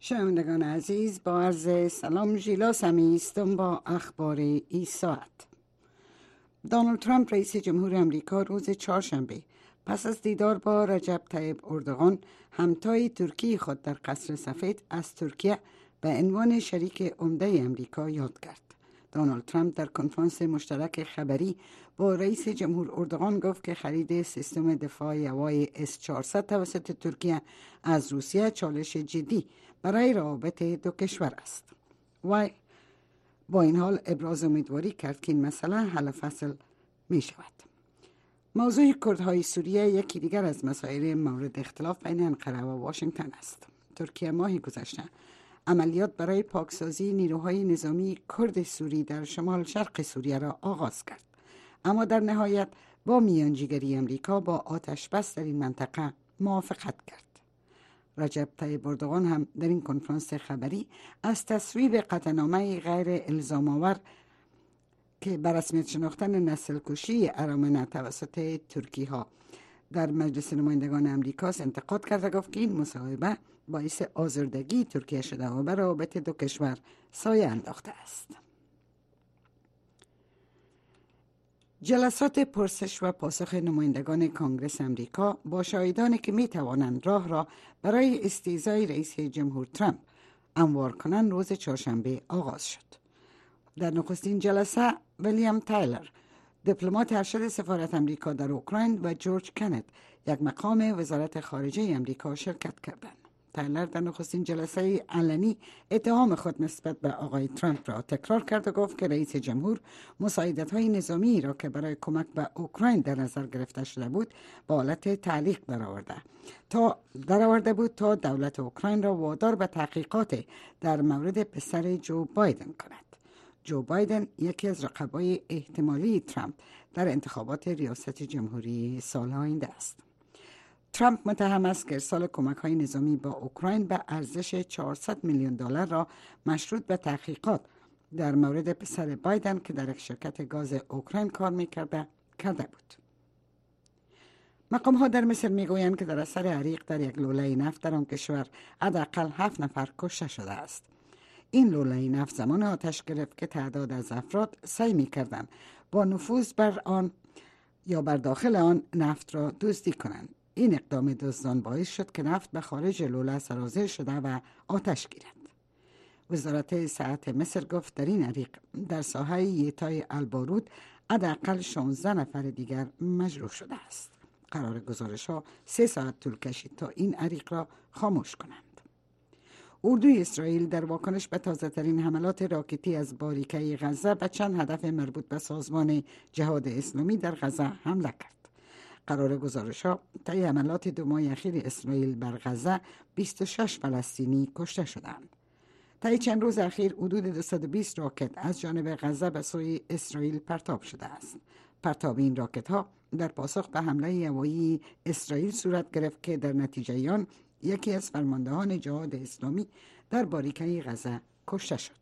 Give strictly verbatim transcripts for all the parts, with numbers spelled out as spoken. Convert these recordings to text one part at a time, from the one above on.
شنوندگان عزیز، با عرض سلام، ژیلا سمی هستم با اخبار این ساعت. دونالد ترامپ رئیس جمهور امریکا روز چهارشنبه پس از دیدار با رجب طیب اردوغان همتای ترکی خود در قصر سفید از ترکیه به عنوان شریک عمده امریکا یاد کرد. دونالد ترامپ در کنفرانس مشترک خبری با رئیس جمهور اردوغان گفت که خرید سیستم دفاع هوایی اس چهارصد توسط ترکیه از روسیه چالش جدی برای روابط دو کشور است. و با این حال ابراز امیدواری کرد که این مسئله حل فصل می شود. موضوع کردهای سوریه یکی دیگر از مسائل مورد اختلاف بین انقره و واشنگتن است. ترکیه ماهی گذشته عملیات برای پاکسازی نیروهای نظامی کرد سوری در شمال شرق سوریه را آغاز کرد، اما در نهایت با میانجیگری امریکا با آتش بس در این منطقه موافقت کرد. رجب طیب اردوغان هم در این کنفرانس خبری از تصویب قطعنامه غیر الزام آور که بر رسمیت شناختن نسل کشی ارامنه توسط ترکی ها در مجلس نمایندگان امریکاست انتقاد کرد و گفت که این مصاحبه باعث آزردگی ترکیه شده و بر روابط دو کشور سایه انداخته است. جلسات پرسش و پاسخ نمایندگان کانگرس امریکا با شاهدانی که می توانند راه را برای استیضای رئیس جمهور ترامپ هموار کنند روز چهارشنبه آغاز شد. در نخستین جلسه ویلیام تایلر، دیپلمات ارشد سفارت امریکا در اوکراین، و جورج کنت، یک مقام وزارت خارجه امریکا شرکت کردند. تایلر در نخستین جلسه علنی اتهام خود نسبت به آقای ترامپ را تکرار کرد و گفت که رئیس جمهور مساعدت‌های نظامی را که برای کمک به اوکراین در نظر گرفته شده بود با حالت تعلیق درآورده تا درآورده بود تا دولت اوکراین را وادار به تحقیقات در مورد پسر جو بایدن کند. جو بایدن یکی از رقبای احتمالی ترامپ در انتخابات ریاست جمهوری سال آینده است. ترامپ متهم است که ارسال کمک‌های نظامی با اوکراین به ارزش چهارصد میلیون دلار را مشروط به تحقیقات در مورد پسر بایدن که در یک شرکت گاز اوکراین کار می‌کرده کرده بود. مقام‌ها در مصر می‌گویند که در اثر حریق در یک لوله نفت در آن کشور حداقل هفت نفر کشته شده است. این لوله نفت زمان آتش گرفت که تعداد از افراد سعی می‌کردند با نفوذ بر آن یا بر داخل آن نفت را دزدی کنند. این اقدام دزدان باعث شد که نفت به خارج لوله سرازیر شده و آتش گیرد. وزارت صحت مصر گفت در این حریق در ساحه یتای البارود حداقل شانزده نفر دیگر مجروح شده است. قرار گزارش ها سه ساعت طول کشید تا این حریق را خاموش کنند. اردوی اسرائیل در واکنش به تازه‌ترین حملات راکتی از باریکه غزه به چند هدف مربوط به سازمان جهاد اسلامی در غزه حمله کرد. قرار گزارش ها طی حملات دو ماه اخیر اسرائیل بر غزه بیست و شش فلسطینی کشته شدند. طی چند روز اخیر حدود دویست و بیست راکت از جانب غزه به سوی اسرائیل پرتاب شده است. پرتاب این راکت ها در پاسخ به حمله هوایی اسرائیل صورت گرفت که در نتیجه آن یکی از فرماندهان جهاد اسلامی در باریکه غزه کشته شد.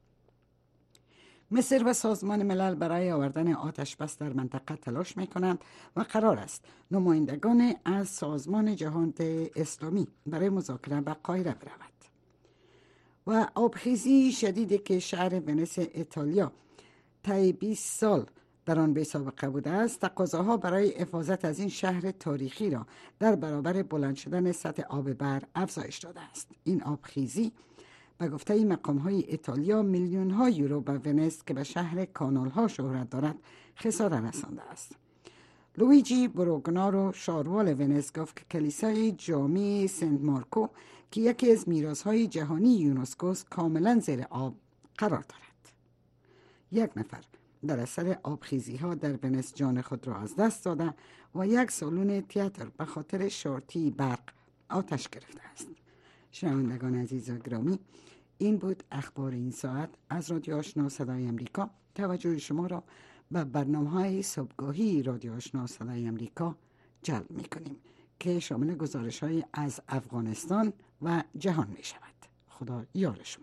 مصر و سازمان ملل برای آوردن آتش بس در منطقه تلاش می کنند و قرار است نمایندگان از سازمان جهاد اسلامی برای مذاکره به قاهره برود. و آبخیزی شدیدی که شهر ونیز ایتالیا طی بیست سال در آن بی سابقه بوده است، تقاضاها برای حفاظت از این شهر تاریخی را در برابر بلند شدن سطح آب بر افزایش داده است. این آبخیزی به گفته مقام‌های ایتالیا میلیون ها یورو به ونیز که به شهر کانال ها شهرت دارد خسارت رسانده است. لویجی بروگنارو، شاروال ونیز، گفت که کلیسای جامع سنت مارکو که یکی از میراث‌های جهانی یونسکو کاملا زیر آب قرار دارد. یک نفر در اثر آبخیزی‌ها در ونیز جان خود را از دست داده و یک سالن تئاتر به خاطر شورتی برق آتش گرفته است. شنوندگان عزیز و گرامی، این بود اخبار این ساعت از رادیو آشنا صدای امریکا. توجه شما را به برنامه‌های صبحگاهی رادیو آشنا صدای امریکا جلب می‌کنیم که شامل گزارش‌های از افغانستان و جهان می‌شود. خدا یار شما.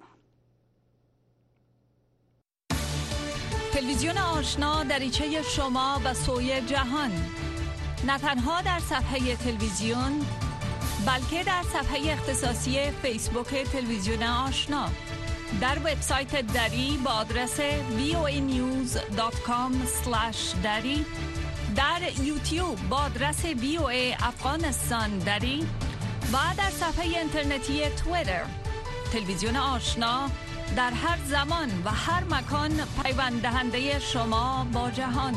تلویزیون آشنا دریچه شما به سوی جهان، نه تنها در صفحه تلویزیون بلکه در صفحه اختصاصی فیسبوک تلویزیون آشنا، در وبسایت دری با آدرس وی او ای نیوز دات کام اسلش دری، در یوتیوب با آدرس وی او ای افغانستان دری و در صفحه اینترنتی توییتر. تلویزیون آشنا در هر زمان و هر مکان پیوند دهنده شما با جهان.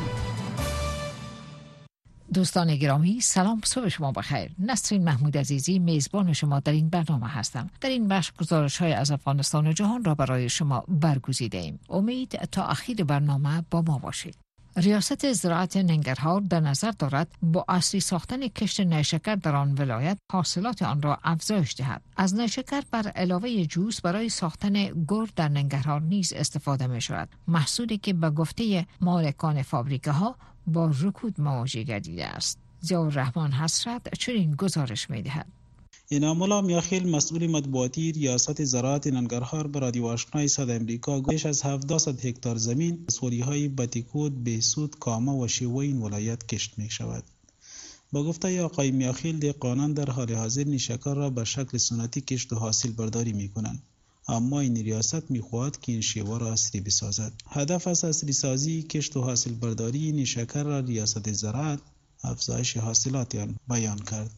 دوستان گرامی، سلام، صبح شما بخیر. نسرین محمود عزیزی میزبان شما در این برنامه هستم. در این بخش گزارش‌های از افغانستان و جهان را برای شما برگزیده ایم. امید تا اخیر برنامه با ما باشید. ریاست زراعت ننگرهار در نظر دارد با اصلی ساختن کشت نیشکر در آن ولایت حاصلات آن را افزایش دهد. از نیشکر بر علاوه جوس برای ساختن گر در ننگرهار نیز استفاده می شود. محصولی که به گفته مالکان فابریکه ها با رکود مواجه گردیده است. ضیاءالرحمن حسرت چنین گزارش می دهد. انعام‌الله میاخیل، مسئول مطبوعاتی ریاست زراعت ننگرهار، به رادیو آشنای صدای امریکا گفت بیش از هفتصد هکتار زمین سوریهای بتیکود، بهسود، کاما و شیوه این ولایت کشت می شود. با گفته آقای میاخیل، دهقانان در حال حاضر نیشکر را به شکل سنتی کشت و حاصل برداری می کنند، اما این ریاست می خواهد که این شیوه را عصری بسازد. هدف از عصری سازی کشت و حاصل برداری نیشکر را ریاست زراعت افزایش حاصلات آن بیان کرد.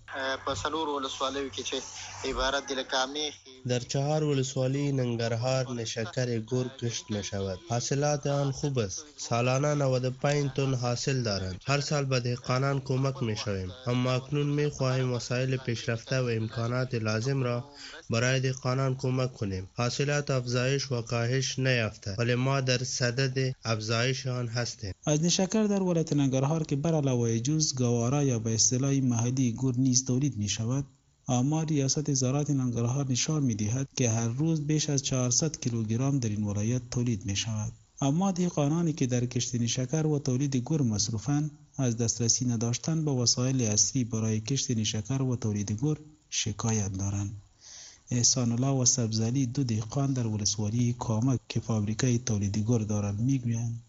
در چهار ولسوالی ننگرهار نیشکر گور کشت می شود. حاصلات آن خوب است. سالانه نود و پنج تن حاصل دارند. هر سال به دهقانان کمک می شویم، اما اکنون می خواهیم وسایل پیشرفته و امکانات لازم را برای دهقانان کمک کنیم. حاصلات افزایش و کاهش نیافته، ولی ما در صدد افزایش آن هستیم. از نیشکر در ولایت ننگرهار که بر علاوه جوز، گوارا یا به اصطلاح محلی گور نیز تولید می شود، اما ریاست زراعت ننگرهار نشان می دهد که هر روز بیش از چهارصد کیلوگرم در این ولایت تولید می شود. اما دهقانانی که در کشت نیشکر و تولید گور مصروفند، از دسترسی نداشتن به وسایل عصری برای کشت نیشکر و تولید گور شکایت دارند. احسان الله و سبزعلی، دو دهقان در ولسوالی کاما که فابریکه تولید گور دارند، میگویند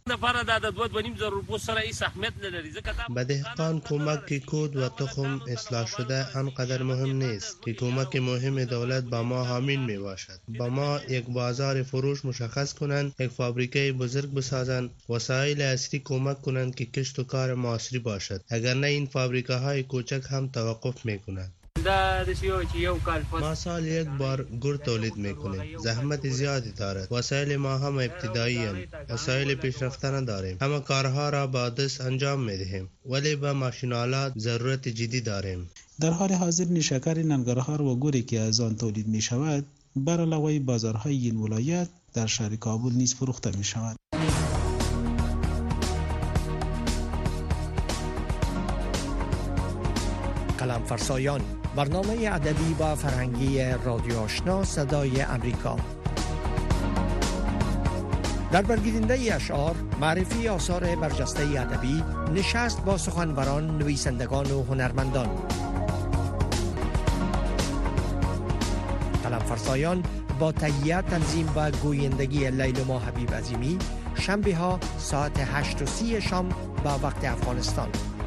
به دهقان کمک کود و تخم اصلاح شده انقدر مهم نیست که کمک مهم دولت با ما حامل می باشد. با ما یک بازار فروش مشخص کنند، یک فابریکه بزرگ بسازند، وسایل عصری کمک کنند که کشت و کار معاصری باشد. اگر نه این فابریکه های کوچک هم توقف می کنند. ما سال یک بار گور تولید میکنیم. زحمت زیادی دارد. وسایل ما هم ابتدایی هستند. وسایل پیشرفته نداریم. همه کارها را با دست انجام میدهیم، ولی به ماشین‌آلات ضرورت جدی داریم. در حال حاضر نیشکر ننگرهار و گوری که از آن تولید می شود، بر علاوه بازارهای این ولایت در شهر کابل نیز فروخته می شود. قلم فرسایان، برنامه ادبی و فرهنگی رادیو آشنا صدای امریکا. در برگیرنده اشعار، معرفی آثار برجسته ادبی، نشست با سخنوران، نویسندگان و هنرمندان. قلم فرسایان با تهیه، تنظیم و گویندگی لیلما حبیب عظیمی، شنبه ها ساعت هشت و سی شام به وقت افغانستان.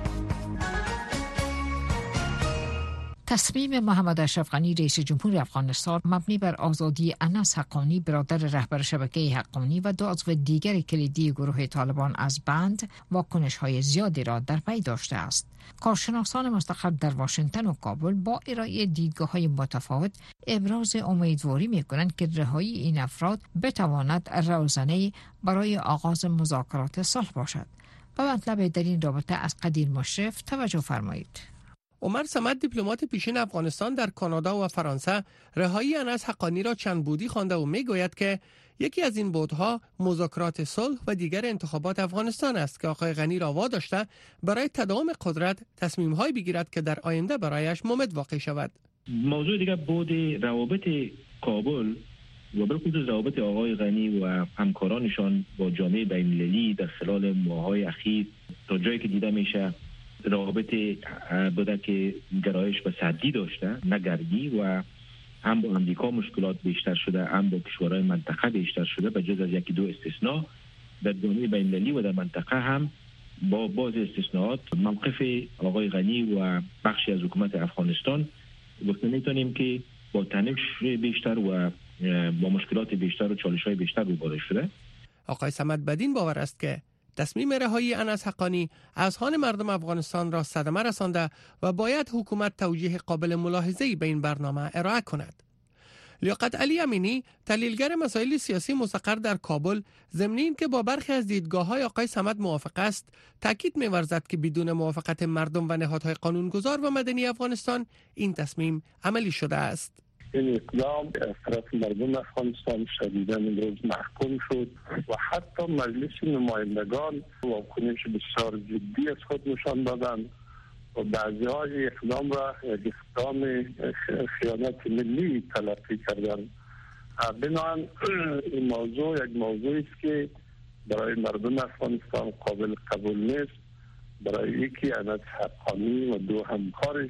تصمیم محمد اشرف غنی رئیس جمهور افغانستان مبنی بر آزادی انس حقانی برادر رهبر شبکه حقانی و دو عضو دیگر کلیدی گروه طالبان از بند واکنش‌های زیادی را در پی داشته است. کارشناسان مستقر در واشنگتن و کابل با ارائه دیدگاه‌های متفاوت ابراز امیدواری می‌کنند که رهایی این افراد بتواند روزنه برای آغاز مذاکرات صلح باشد. به مطلب در این رابطه از قدیر مشرف توجه فرمایید. عمر صمد، دیپلمات پیشین افغانستان در کانادا و فرانسه، رهایی انس حقانی را چند بودی خوانده و میگوید که یکی از این بودها مذاکرات صلح و دیگر انتخابات افغانستان است که آقای غنی را واداشته برای تداوم قدرت تصمیم‌هایی بگیرد که در آینده برایش ممد واقع شود. موضوع دیگر بود روابط کابل و بالخصوص روابط آقای غنی و همکارانشان با جامعه بین‌المللی در خلال ماه‌های اخیر، تا جایی که دیده میشه روابط بوده که گرایش به سدی داشته، نه گردی، و هم با امریکا مشکلات بیشتر شده، هم با کشورهای منطقه بیشتر شده، به جز از یکی دو استثناء در جامعه بین‌المللی و در منطقه هم با بعض استثناءات موقف آقای غنی و بخشی از حکومت افغانستان گفته میتونیم که با تنش بیشتر و با مشکلات بیشتر و چالش‌های بیشتر روبرو شده. آقای صمد بدین باور است که تصمیم رهایی انس حقانی اذهان مردم افغانستان را صدمه رسانده و باید حکومت توجیه قابل ملاحظه‌ای به این برنامه ارائه کند. لیاقت علی امینی، تحلیلگر مسائل سیاسی مستقر در کابل، ضمن اینکه با برخی از دیدگاه‌های آقای صمد موافق است، تاکید می‌ورزد که بدون موافقت مردم و نهادهای قانونگذار و مدنی افغانستان این تصمیم عملی شده است. این اقدام از طرف مردم افغانستان شدیداً امروز محکوم شد و حتی مجلس نمایندگان واکنش بسیار جدی از خود نشان دادند و بعضی های اقدام را اقدام خیانت ملی تلقی کردند. بنابراین این موضوع یک موضوعی است که برای مردم افغانستان قابل قبول نیست. برای یکی انس حقانی و دو همکارش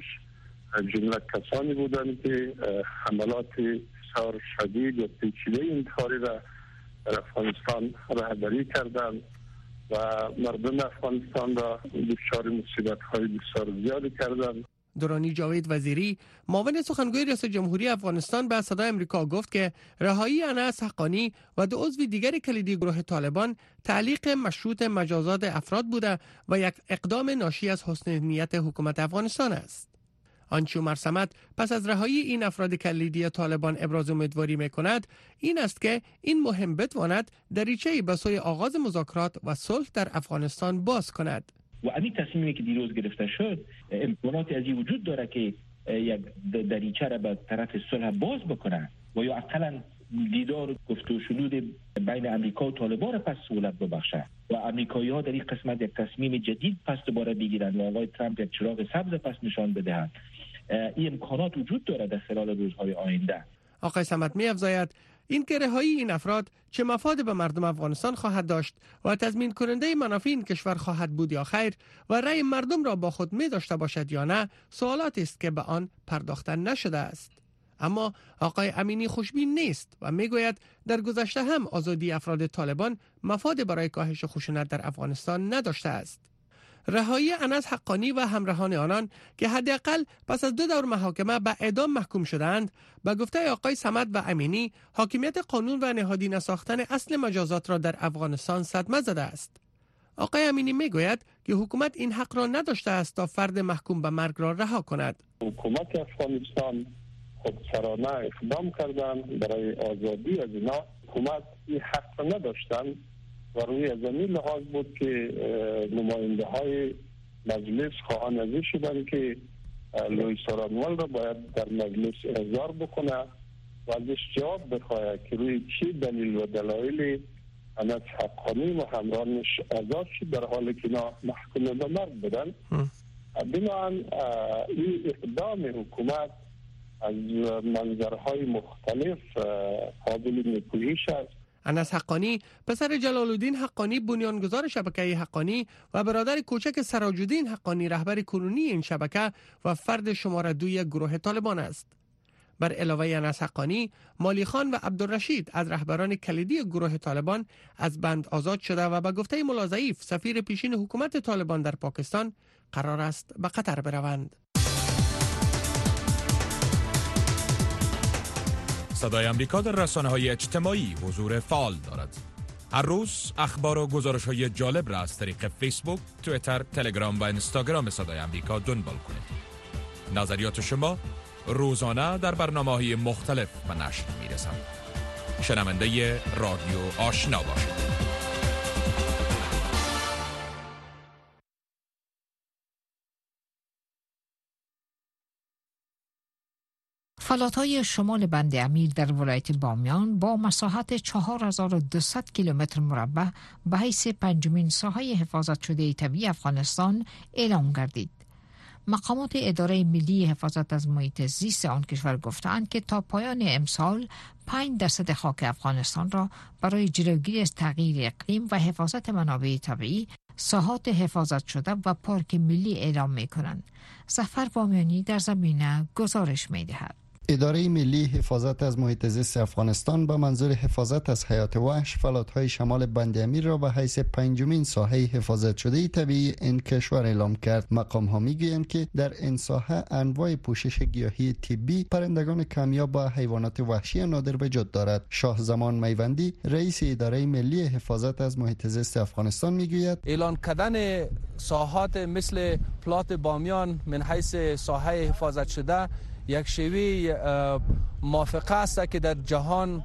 جمله کسانی بودند که حملات بسیار شدید و پیچیده انتحاری را در افغانستان رهبری کردند و مردم افغانستان را دچار مصیبت‌های بسیار زیادی کردند. درانی جاوید وزیری، معاون سخنگوی رئیس جمهوری افغانستان، به صدای امریکا گفت که رهایی انس حقانی و دو عضو دیگر کلیدی گروه طالبان تعلیق مشروط مجازات افراد بوده و یک اقدام ناشی از حسن نیت حکومت افغانستان است. آنچه عمر صمد پس از رهایی این افراد کلیدی طالبان ابراز امیدواری می‌کند این است که این مهم بتواند دریچه‌ای به سوی آغاز مذاکرات و صلح در افغانستان باز کند. و همین تصمیمی که دیروز گرفته شد امکاناتی از این وجود داره که یک دریچه را به طرف صلح باز بکنه و یا اقلا دیدار گفت و شنود بین امریکا و طالبان را پس سهولت ببخشه و امریکایی‌ها در این قسمت یک تصمیم جدید پس دوباره بگیرند و آقای ترامپ یک چراغ سبز پس نشان بدهند. این امکانات وجود دارد در خلال روزهای آینده. آقای صمد می‌افزاید این که رهایی این افراد چه مفاد به مردم افغانستان خواهد داشت و تضمین کننده منافع این کشور خواهد بود یا خیر و رأی مردم را با خود می داشته باشد یا نه سوالاتی است که به آن پرداخته نشده است. اما آقای امینی خوشبین نیست و میگوید در گذشته هم آزادی افراد طالبان مفاد برای کاهش خشونت در افغانستان نداشته است. رهایی انس حقانی و همراهان آنان که حداقل پس از دو دور محاکمه به اعدام محکوم شدند، به گفته آقای صمد و امینی حاکمیت قانون و نهادی نساختن اصل مجازات را در افغانستان صدمه زده است. آقای امینی میگوید که حکومت این حق را نداشته است تا فرد محکوم به مرگ را رها کند. حکومت افغانستان خودسرانه اقدام کردند برای آزادی از اینا. حکومت این حق را نداشتند و روی زمین لحاظ بود که نماینده های مجلس خواهان ازی شدن که لوی سارانوال را باید در مجلس احضار بکنه و ازش جواب بخواهد که روی چی دلیل و دلایل انس حقانی و همراهانش آزاد شد در حالی که اینا محکوم به مرگ بودن. بنابراین این اقدام حکومت از منظرهای مختلف قابل نکوهش است. انس حقانی پسر جلال الدین حقانی بنیانگذار شبکه حقانی و برادر کوچک سراج الدین حقانی رهبر کنونی این شبکه و فرد شماره دوی گروه طالبان است. بر علاوه انس حقانی، مالی خان و عبدالرشید از رهبران کلیدی گروه طالبان از بند آزاد شده و به گفته ملا ضعیف سفیر پیشین حکومت طالبان در پاکستان قرار است به قطر بروند. صدای امریکا در رسانه‌های اجتماعی حضور فعال دارد. هر روز اخبار و گزارش‌های جالب را از طریق فیسبوک، توییتر، تلگرام و اینستاگرام صدای امریکا دنبال کنید. نظریات شما روزانه در برنامه‌های مختلف به نشر می‌رسند. شنونده رادیو آشنا باشید. فلات‌های شمال بند امیر در ولایت بامیان با مساحت چهار هزار و دویست کیلومتر مربع به حیث پنجمین ساحه حفاظت شده طبیعی افغانستان اعلام گردید. مقامات اداره ملی حفاظت از محیط زیست آن کشور گفتند که تا پایان امسال پنج درصد خاک افغانستان را برای جلوگیری از تغییر اقلیم و حفاظت منابع طبیعی ساحات حفاظت شده و پارک ملی اعلام می کنند. ظفر بامیانی در زمینه گزارش می دهد. اداره ملی حفاظت از محیط زیست افغانستان به منظور حفاظت از حیات وحش فلات‌های شمال بند امیر را به حیث پنجمین ساحه حفاظت شده طبیعی این کشور اعلام کرد. مقام‌ها می‌گویند که در این ساحه انواع پوشش گیاهی طبی، پرندگان کمیاب و حیوانات وحشی نادر وجود دارد. شاه زمان میوندی رئیس اداره ملی حفاظت از محیط زیست افغانستان می‌گوید اعلان کردن ساحات مثل پلات بامیان من حیث ساحه حفاظت شده یک شیوه موافقه است که در جهان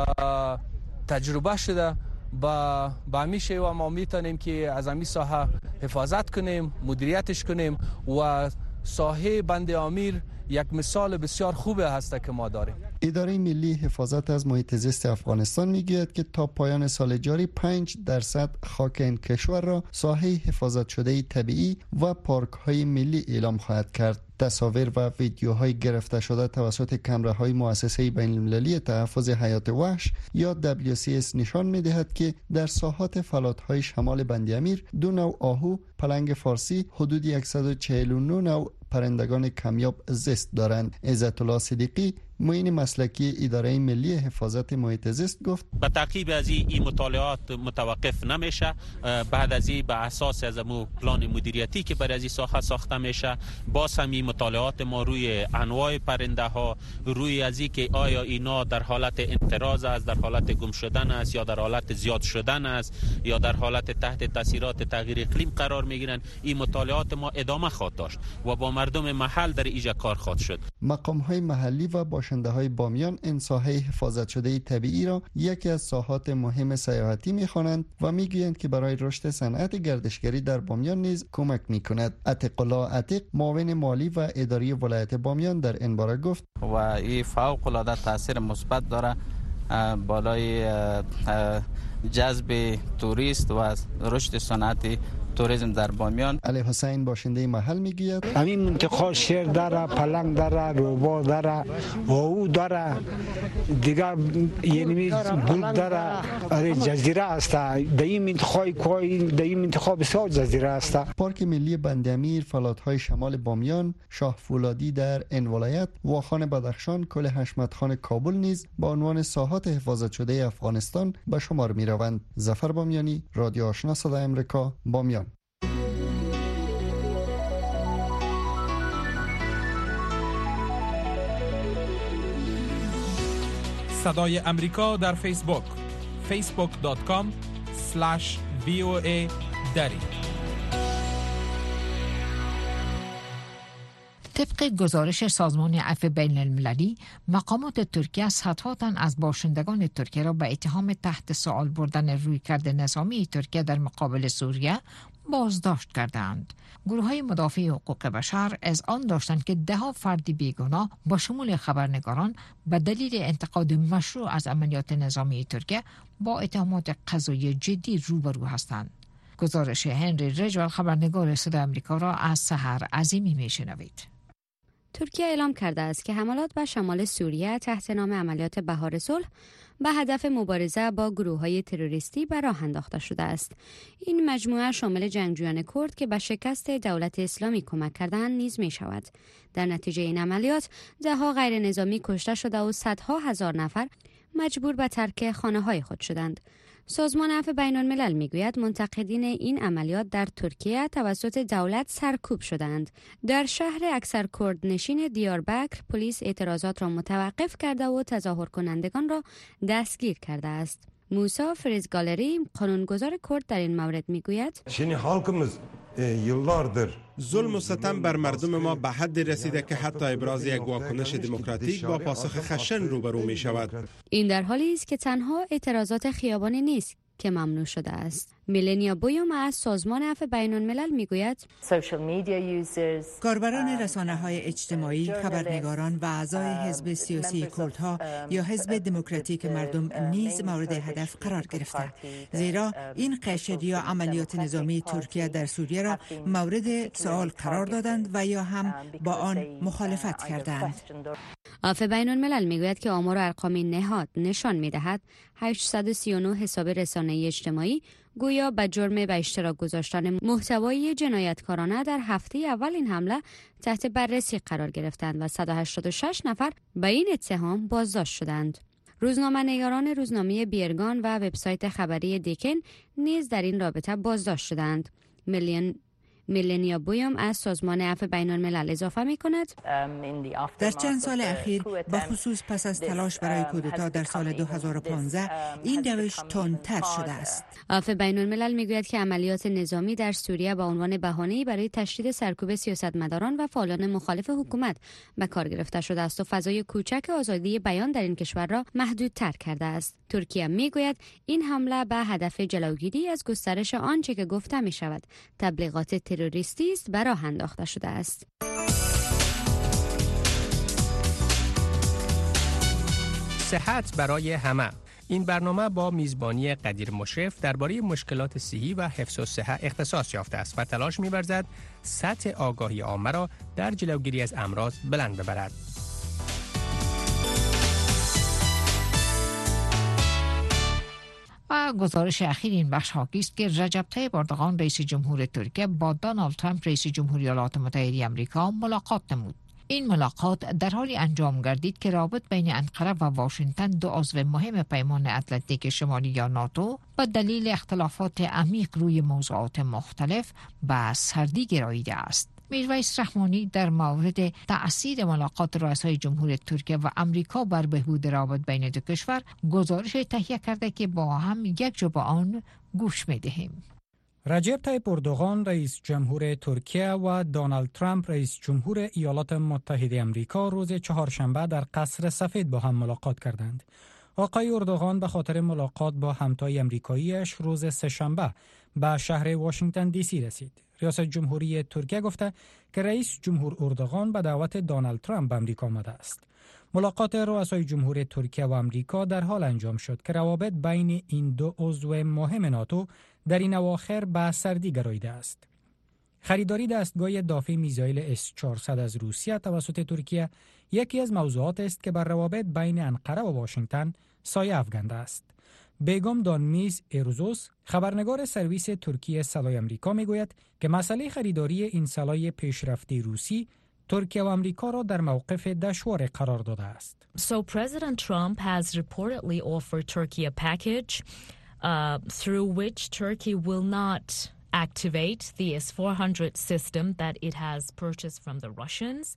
تجربه شده. با با همین شیوه ما میتونیم که از همین ساحه حفاظت کنیم، مدیریتش کنیم و ساحه بند امیر یک مثال بسیار خوبه هست که ما داریم. اداره ملی حفاظت از محیط زیست افغانستان میگوید که تا پایان سال جاری پنج درصد خاک این کشور را ساحه حفاظت شده طبیعی و پارک های ملی اعلام خواهد کرد. تصاویر و ویدیوهای گرفته شده توسط کامراهای مؤسسه بین المللی تحفظ حیات وحش یا دبلیو سی اس نشان می‌دهد که در ساحات فلات‌های شمال بند امیر دو نوع آهو، پلنگ فارسی، حدود صد و چهل و نه نوع پرندگان کمیاب زیست دارند. عزت الله صدیقی معین مسلکی اداره ملی حفاظت محیط زیست گفت به تعقیب از این مطالعات متوقف نمیشه. بعد از این به اساس از مو پلان مدیریتی که برای از این ساحه ساخته میشه، باز هم این مطالعات ما روی انواع پرنده ها، روی از این که آیا اینا در حالت انقراض است، در حالت گم شدن است یا در حالت زیاد شدن است یا در حالت تحت تاثیرات تغییر اقلیم قرار میگیرن، این مطالعات ما ادامه خواهد داشت و با مردم محل در اینجا کار خواهد شد. مقام های محلی و باشنده های بامیان این ساحه حفاظت شده طبیعی را یکی از ساحات مهم سیاحتی می‌خوانند و میگویند که برای رشد صنعت گردشگری در بامیان نیز کمک می‌کند. عتیق الله عتیق معاون مالی و اداری ولایت بامیان در این باره گفت و این فوق العاده تاثیر مثبت داره بالای جذب توریست و رشد صنعت توریسم در بامیان. علی حسین باشنده محل میگوید همین منطقه شیر داره، پلنگ داره، روبا داره، واو داره، دیگر یعنی گل داره. اره جزیره است. در این منطقه کوی در این منطقه بسیار جزیره است. پارک ملی بند امیر، فلات‌های شمال بامیان، شاه فولادی در این ولایت، واخان بدخشان، کل حشمت خان کابل نیز با عنوان ساحات حفاظت شده افغانستان به شمار میروند. ظفر بامیانی، رادیو آشنا صدای امریکا، بامیان. صدای امریکا در فیسبوک فیسبوک دات کام اسلش وی او ای دری. طبق گزارش سازمان عفو بین المللی، مقامات ترکیه صدها تن از باشندگان ترکیه را به اتهام تحت سوال بردن رویکرد نظامی ترکیه در مقابل سوریه بازداشت کردند. گروه‌های مدافع حقوق بشر از آن داشتند که ده ها فرد بیگناه با شمول خبرنگاران به دلیل انتقاد مشروع از عملیات نظامی ترکیه با اتهامات قضایی جدی روبرو هستند. گزارش هنری رجوال خبرنگار صدای آمریکا را از سحر عظیمی میشنوید. ترکیه اعلام کرده است که حملات به شمال سوریه تحت نام عملیات بهار صلح به هدف مبارزه با گروه‌های تروریستی به راه انداخته شده است. این مجموعه شامل جنگجویان کرد که به شکست دولت اسلامی کمک کردند نیز می شود. در نتیجه این عملیات ده‌ها غیر نظامی کشته شده و صدها هزار نفر مجبور به ترک خانه‌های خود شدند. سازمان عفو بین الملل میگوید منتقدین این عملیات در ترکیه توسط دولت سرکوب شدند. در شهر اکثر کرد نشین دیاربکر پلیس اعتراضات را متوقف کرده و تظاهر کنندگان را دستگیر کرده است. موسی فریزگالری قانونگذار کرد در این مورد میگوید ظلم و ستم بر مردم ما به حد رسیده که حتی ابراز یک واکنش دموکراتیک با پاسخ خشن روبرو می شود. این در حالی است که تنها اعتراضات خیابانی نیست که ممنوع شده است. میلنیا بویوم از سازمان عفو بین الملل میگوید کاربران رسانه‌های اجتماعی، خبرنگاران و اعضای حزب سیاسی کردها یا حزب دموکراتیک مردم نیز مورد هدف قرار گرفته، زیرا این قشر یا عملیات نظامی ترکیه در سوریه را مورد سوال قرار دادند و یا هم با آن مخالفت کردند. عفو بین الملل میگوید که آمار و ارقام نهاد نشان میدهد هشتصد و سی و نه حساب رسانه‌ای اجتماعی گویا به جرم به اشتراک گذاشتن محتوای جنایتکارانه در هفته اول این حمله تحت بررسی قرار گرفتند و صد و هشتاد و شش نفر به این اتهام بازداشت شدند. روزنامه‌نگاران روزنامه بیرگان و وبسایت خبری دیکن نیز در این رابطه بازداشت شدند. میلیون میلنیا بویوم از سازمان عفو بین الملل اضافه می کند در چند سال اخیر به خصوص پس از تلاش برای کودتا در سال دو هزار و پانزده این روش تندتر شده است. عفو بین الملل می گوید که عملیات نظامی در سوریه به عنوان بهانه‌ای برای تشدید سرکوب سیاستمداران و فعالان مخالف حکومت به کار گرفته شده است و فضای کوچک آزادی بیان در این کشور را محدودتر کرده است. ترکیه می گوید این حمله به هدف جلوگیری از گسترش آنچه که گفته می شود تبلیغات تروریستی است بر راه انداخته شده است. صحت برای همه. این برنامه با میزبانی قدیر مشرف درباره مشکلات صحی و حفظ الصحه اختصاص یافته است و تلاش می‌ورزد سطح آگاهی عامه را در جلوگیری از امراض بلند ببرد. و گزارش اخیر این بخش حاکی است که رجب طیب اردوغان رئیس جمهور ترکیه با دونالد ترامپ رئیس جمهوری ایالات متحده آمریکا ملاقات نمود. این ملاقات در حالی انجام گردید که رابط بین انقره و واشنگتن، دو عضو مهم پیمان اتلانتیک شمالی یا ناتو، به دلیل اختلافات عمیق روی موضوعات مختلف به سردی گراییده است. میرویس رحمانی در مورد تأثیر ملاقات رؤسای جمهور ترکیه و امریکا بر بهبود روابط بین دو کشور گزارش تهیه کرده که با هم یک جو به آن گوش می‌دهیم. رجب طیب اردوغان رئیس جمهور ترکیه و دونالد ترامپ رئیس جمهور ایالات متحده آمریکا روز چهارشنبه در قصر سفید با هم ملاقات کردند. آقای اردوغان به خاطر ملاقات با همتای آمریکایی‌اش روز سه‌شنبه به شهر واشنگتن دی سی رسید. ریاست جمهوری ترکیه گفته که رئیس جمهور اردوغان به دعوت دونالد ترامپ به آمریکا آمده است. ملاقات رؤسای جمهور ترکیه و آمریکا در حال انجام شد که روابط بین این دو عضو مهم ناتو در این اواخر به سردی گراییده است. خریداری دستگاه دافع میزایل اس چهارصد از روسیه توسط ترکیه یکی از موضوعات است که بر روابط بین انقره و واشنگتن سایه افکنده است. بیگم دانمیز ایروزوس، خبرنگار سرویس ترکیه صدای آمریکا میگوید که مسئله خریداری این سلاح پیشرفته روسی ترکیه و آمریکا را در موقف دشوار قرار داده است. So President Trump has reportedly offered Turkey a package uh, through which Turkey will not activate the S four hundred system that it has purchased from the Russians.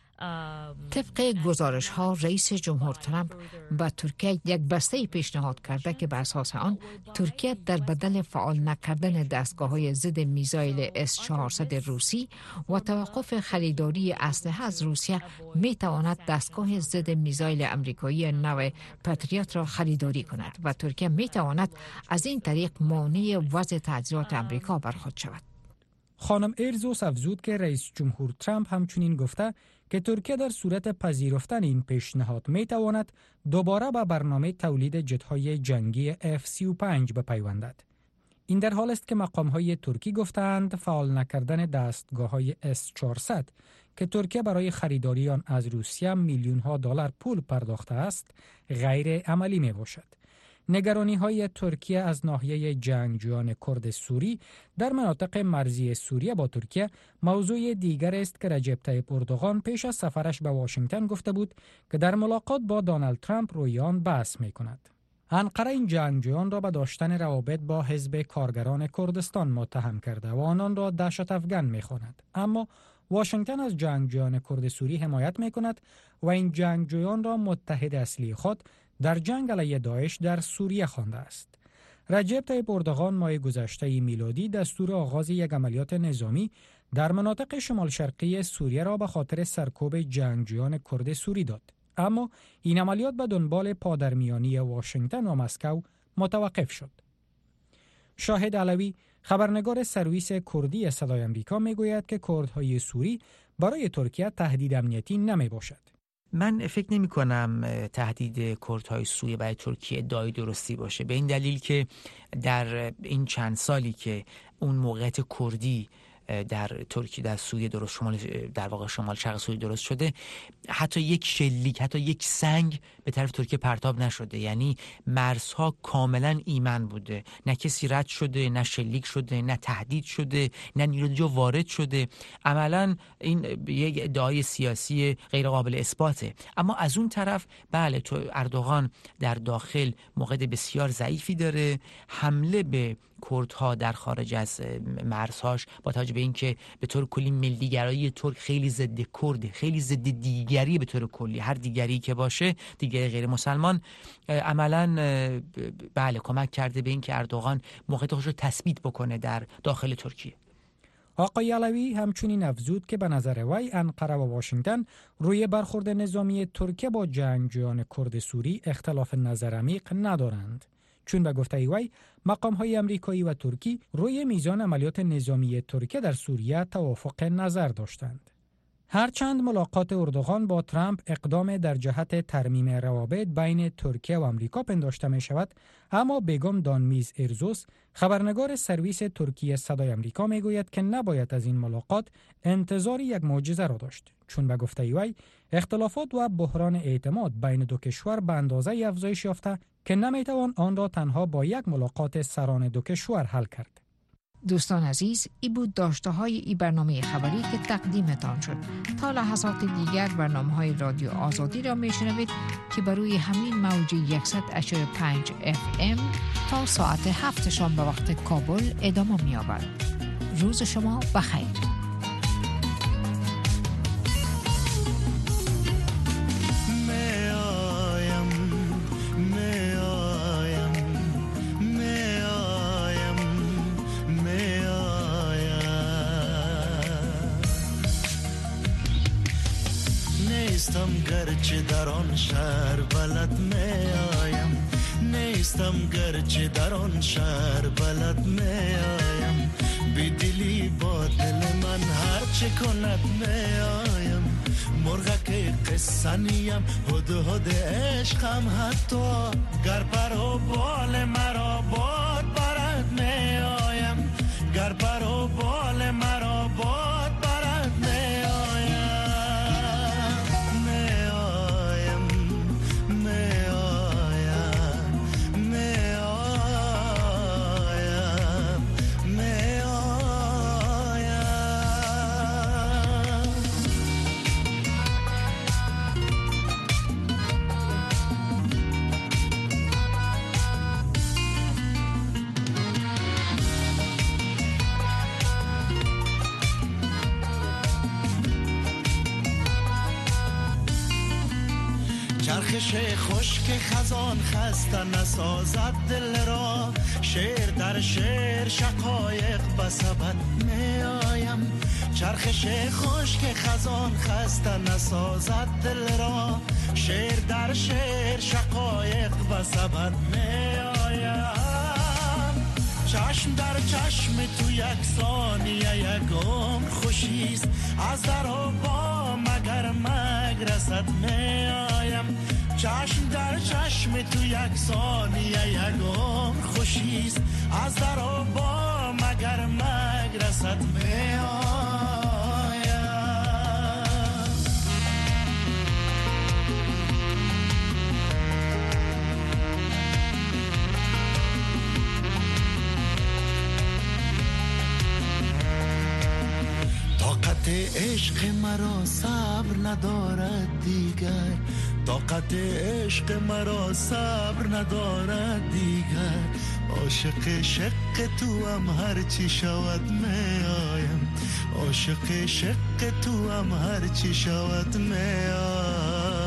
طبق گزارش ها رئیس جمهور ترامپ به ترکیه یک بسته پیشنهاد کرده که بر اساس آن ترکیه در بدل فعال نکردن دستگاه های ضد میزایل اس چهارصد روسی و توقف خریداری اسلحه از روسیه می تواند دستگاه ضد میزایل آمریکایی نو پاتریوت را خریداری کند و ترکیه می تواند از این طریق مانع وضع تعزیرات آمریکا برخورد شود. خانم ایرزوس افزود که رئیس جمهور ترامپ همچنین گفته که ترکیه در صورت پذیرفتن این پیشنهاد می تواند دوباره به برنامه تولید جت‌های جنگی اف سی و پنج بپیوندد. این در حال است که مقام‌های ترکی گفتند فعال نکردن دستگاه‌های اس چهارصد که ترکیه برای خریداری آن از روسیه میلیون‌ها دلار پول پرداخته است غیر عملی می باشد. نگرانی‌های ترکیه از ناحیه جنگجویان کرد سوری در مناطق مرزی سوریه با ترکیه موضوع دیگر است که رجب طیب اردوغان پیش از سفرش به واشنگتن گفته بود که در ملاقات با دونالد ترامپ روی آن بحث می‌کند. انقره این جنگجویان را به داشتن روابط با حزب کارگران کردستان متهم کرده و آنان را دهشت افکن می‌خواند. اما واشنگتن از جنگجویان کرد سوری حمایت می‌کند و این جنگجویان را متحد اصلی خود در جنگ علیه داعش در سوریه خوانده است. رجب طیب اردوغان ماه گذشته میلادی دستور آغاز یک عملیات نظامی در مناطق شمال شرقی سوریه را به خاطر سرکوب جنگجویان کرد سوری داد. اما این عملیات به دنبال پادرمیانی واشنگتن و مسکو متوقف شد. شاهد علوی، خبرنگار سرویس کردی صدای آمریکا میگوید که کردهای سوری برای ترکیه تهدید امنیتی نمی باشد. من فکر نمی کنم تهدید کردهای سوریه برای ترکیه ادعای درستی باشه، به این دلیل که در این چند سالی که اون موقعیت کردی در ترکیه در سوریه درست شمال در واقع شمال شرق سوریه درست شده، حتی یک شلیک، حتی یک سنگ به طرف ترکیه پرتاب نشده. یعنی مرزها کاملا ایمن بوده، نه کسی رد شده، نه شلیک شده، نه تهدید شده، نه نیروی وارد شده. عملا این یک ادعای سیاسی غیر قابل اثباته. اما از اون طرف بله، تو اردوغان در داخل موقعیت بسیار ضعیفی داره. حمله به کردها در خارج از مرزهاش با توجه به اینکه به طور کلی ملیگرایی ترک خیلی ضد کرد، خیلی ضد دیگری به طور کلی، هر دیگری که باشه، دیگری غیر مسلمان، عملاً بله کمک کرده به اینکه اردوغان موقعیت خودش رو تثبیت بکنه در داخل ترکیه. آقای علوی همچنین افزود که به نظر وی انقره و واشنگتن روی برخورد نظامی ترکیه با جنگجویان کرد سوری اختلاف نظر عمیق ندارند، چون به گفته وی مقام‌های امریکایی و ترکی روی میزان عملیات نظامی ترکیه در سوریه توافق نظر داشتند. هرچند ملاقات اردوغان با ترامپ اقدام در جهت ترمیم روابط بین ترکیه و آمریکا پنداشته می شود، اما بیگم دانمیز ارزوس، خبرنگار سرویس ترکیه صدای آمریکا می گوید که نباید از این ملاقات انتظار یک معجزه را داشت، چون به گفته وی اختلافات و بحران اعتماد بین دو کشور به اندازه افزایش یافته که نمیتوان آن را تنها با یک ملاقات سران دو کشور حل کرد. دوستان عزیز، ای بود داشته های ای برنامه خبری که تقدیمتان شد. تا لحظات دیگر برنامه های رادیو آزادی را میشنوید که بر روی همین موج صد و پنج اف ام تا ساعت هفت شام به وقت کابل ادامه می‌یابد. روز شما بخیر. نیستم گرچه در آن شهر بلد می آیم، نیستم گرچه در آن شهر بلد می آیم، بی دلی با دل من هر چه کند می آیم، مرغک قصه نیم هد هد عشقم، حتی گر پر و بال مرا باد برد می آیم، گر پر و بال مرا باد برد می آیم. چرخش خشک خزان خسته نسازد دل را، شعر در شعر شقایق بسبد می آیم، چرخش خشک خزان خسته نسازد دل را، شعر در شعر شقایق بسبد می آیم، چشم در چشم تو یک ثانیه یک عمر خوشیست، از در و با مگر مگرسد می آیم، چشم در چشم تو یک ثانیه یک عمر خوشیست، از در و با مگر مگرسد می آیم. طاقت عشق مرا صبر ندارد دیگر، طاقت عشق مرا صبر ندارد دیگر، عاشق شق تو هم هر چی شود می آیم، عاشق شق تو هم هر چی شود می آیم.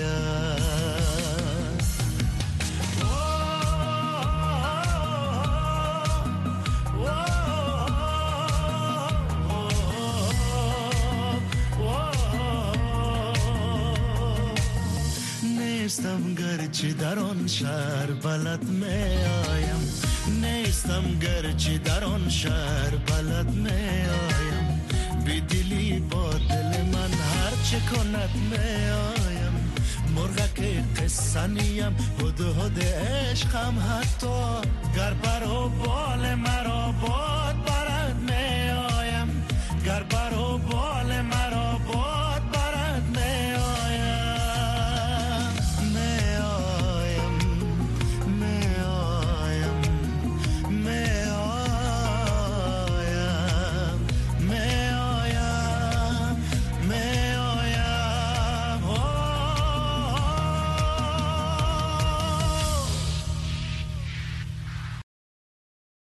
نیستم گرچه در آن شهر بلد می آیم، نیستم گرچه در آن شهر بلد می آیم، بی دلی با دل من هر چه کند می آیم، مرغک قصه نیم هد هد عشقم، حتی گر پر و بال